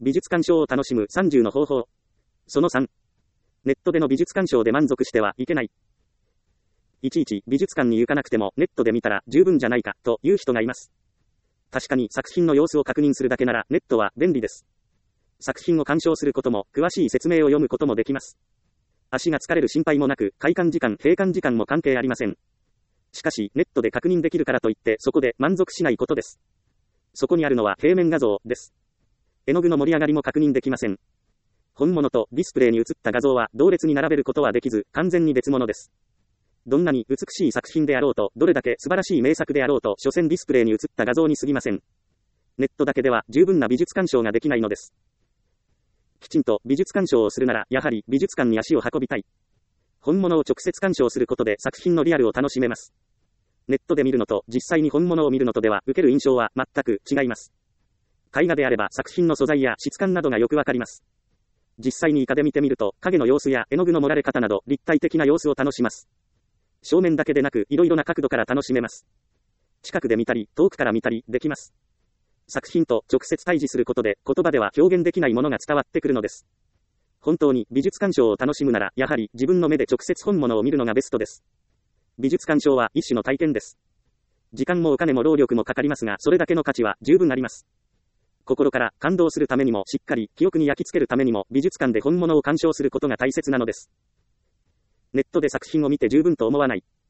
美術鑑賞を楽しむ30の方法。その3。ネットでの美術鑑賞で満足してはいけない。いちいち美術館に行かなくてもネットで見たら十分じゃないかという人がいます。確かに作品の様子を確認するだけならネットは便利です。作品を鑑賞することも詳しい説明を読むこともできます。足が疲れる心配もなく開館時間、閉館時間も関係ありません。しかしネットで確認できるからといってそこで満足しないことです。そこにあるのは平面画像です。絵の具の盛り上がりも確認できません。本物とディスプレイに映った画像は同列に並べることはできず完全に別物です。どんなに美しい作品であろうと、どれだけ素晴らしい名作であろうと、所詮ディスプレイに映った画像に過ぎません。ネットだけでは十分な美術鑑賞ができないのです。きちんと美術鑑賞をするなら、やはり美術館に足を運びたい。本物を直接鑑賞することで作品のリアルを楽しめます。ネットで見るのと実際に本物を見るのとでは受ける印象は全く違います。絵画であれば作品の素材や質感などがよくわかります。実際にイカで見てみると影の様子や絵の具の盛られ方など立体的な様子を楽します。正面だけでなくいろいろな角度から楽しめます。近くで見たり遠くから見たりできます。作品と直接対峙することで言葉では表現できないものが伝わってくるのです。本当に美術鑑賞を楽しむならやはり自分の目で直接本物を見るのがベストです。美術鑑賞は一種の体験です。時間もお金も労力もかかりますがそれだけの価値は十分あります。心から感動するためにもしっかり記憶に焼き付けるためにも美術館で本物を鑑賞することが大切なのです。ネットで作品を見て十分と思わない。